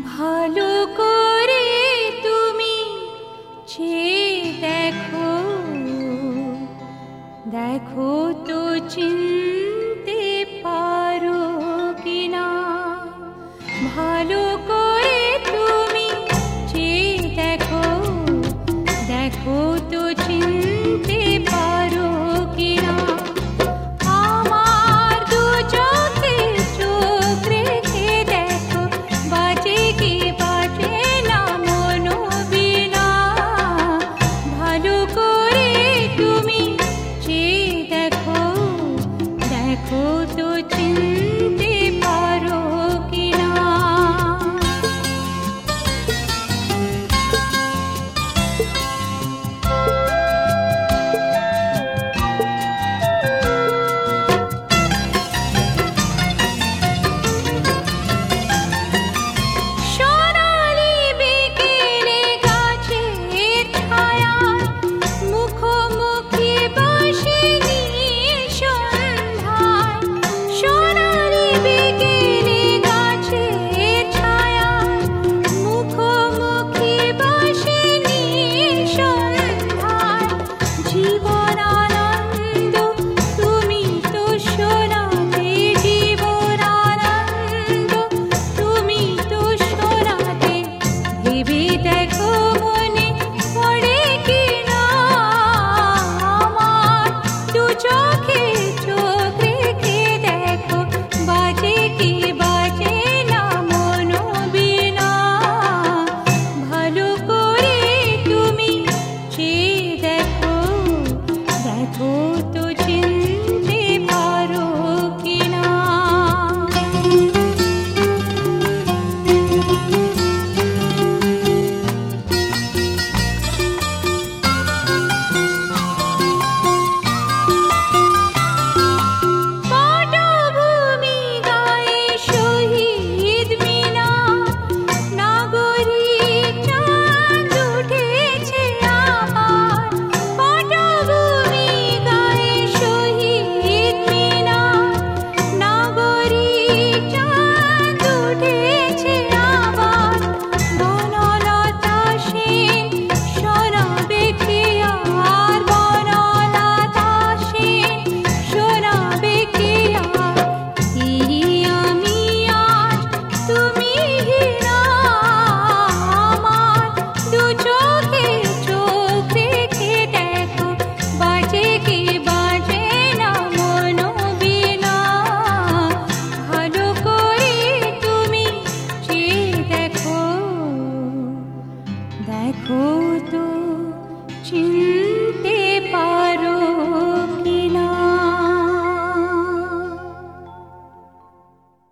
ভালো করে তুমি চেয়ে দেখো, দেখো তো চিনতে পারো কিনা। ভালো করে তুমি চেয়ে দেখো, দেখো তো চিনতে পারো কিনা। আমার দু চোখে চোখ রেখে দেখো, বাজে কি বাজে না মনো বিনা। ভালো করে তুমি চেয়ে দেখো, দেখো তো চিনতে পারো কিনা। দেখো তো চিন